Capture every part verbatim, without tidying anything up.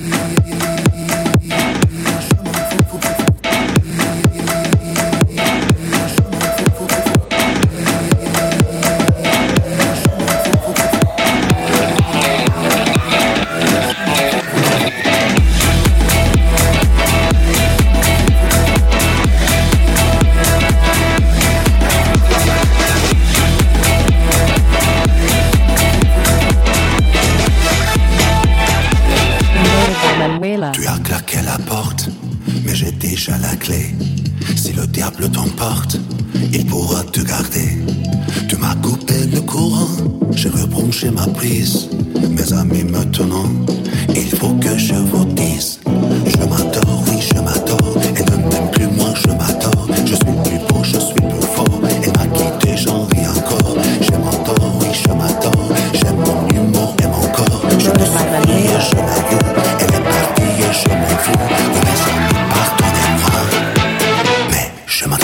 Tu as claqué la porte, mais j'ai déjà la clé. Si le diable t'emporte, il pourra te garder. Tu m'as coupé le courant, j'ai rebranché ma prise. Mes amis maintenant, il faut que je vous dise. Je m'adore, oui je m'adore. Elle ne m'aime plus, moi je m'adore. Je suis plus beau, je suis plus fort. Elle m'a quitté, j'en ris encore. Je m'adore, oui je m'adore. J'aime mon humour et mon corps. Je me suis lié, je l'avoue. Elle est partie et je m'en fous. De mes amis, pardonnez-moi, mais je m'adore.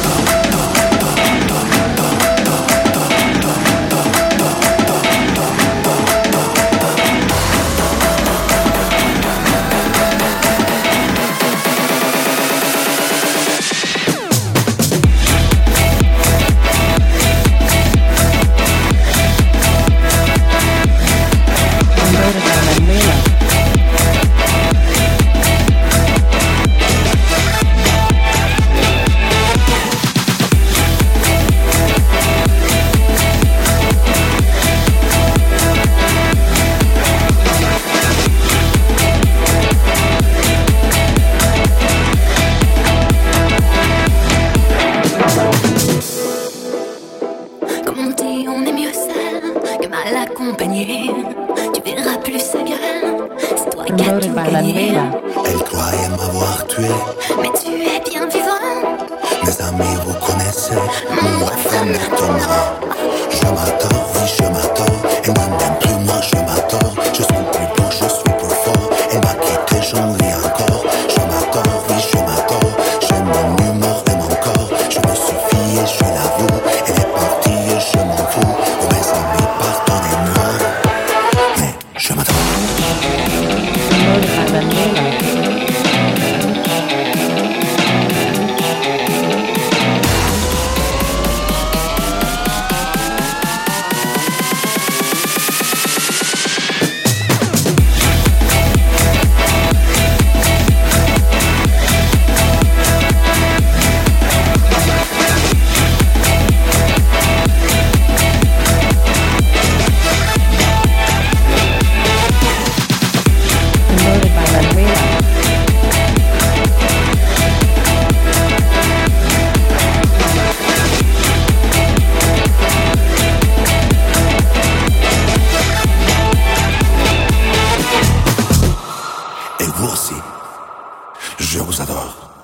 Elle croyait m'avoir tué, mais tu es bien vivant. Mes amis vous connaissez, mon refrain m'étonnera. Je m'adore, oui je m'adore. Elle ne m'aime plus, moi je m'adore. Je suis plus beau, je suis plus fort. Elle m'a quitté, j'en ris encore. Je m'adore, oui je m'adore. J'aime mon humour et mon corps. Je me suis fié, je l'avoue. Elle est partie et je m'en fous. Oh mes amis, pardonnez-moi, mais je m'adore. Et vous aussi, je vous adore.